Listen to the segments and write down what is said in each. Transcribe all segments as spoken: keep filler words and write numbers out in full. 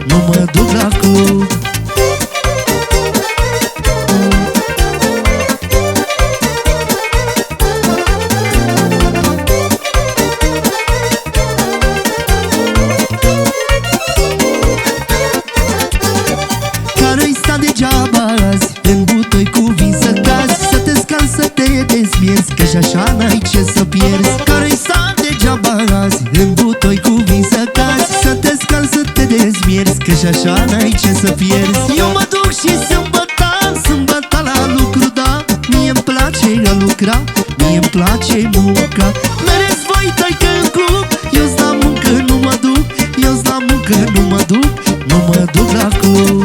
nu mă duc la club. Care-i sta degeaba azi în butoi cu vin să cazi, să te scalzi, să te dezmierzi, că și așa n-ai ce să pierzi. Care-i sta degeaba azi în butoi cu vin să cazi, să te scalzi, să te dezmierzi, că și așa n-ai ce să pierzi. Eu mă duc și sâmbăta, sâmbăta la lucru, da, mie-mi place a lucra, mie-mi place munca. Mereți voi tăi-că în club, eu-s la muncă nu mă duc, eu-s la muncă nu mă duc, nu mă duc la club.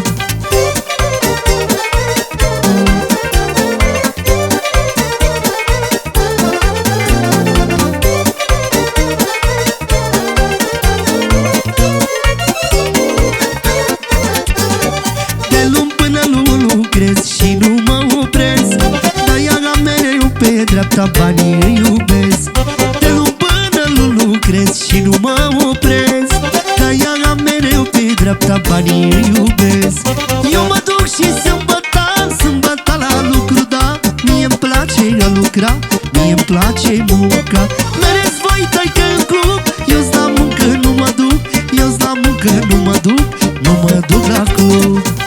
Și nu mă opresc, de-aia am mereu pe dreapta, banii îi iubesc. De luni până nu lucrez și nu mă opresc, de-aia am mereu pe dreapta, banii îi iubesc. Eu mă duc și sâmbăta, sâmbăta la lucru, da, mie-mi place a lucra, mie-mi place munca. Mereți voi tăi-că în club, eu-s la muncă nu mă duc, eu-s la muncă nu mă duc, nu mă duc la club.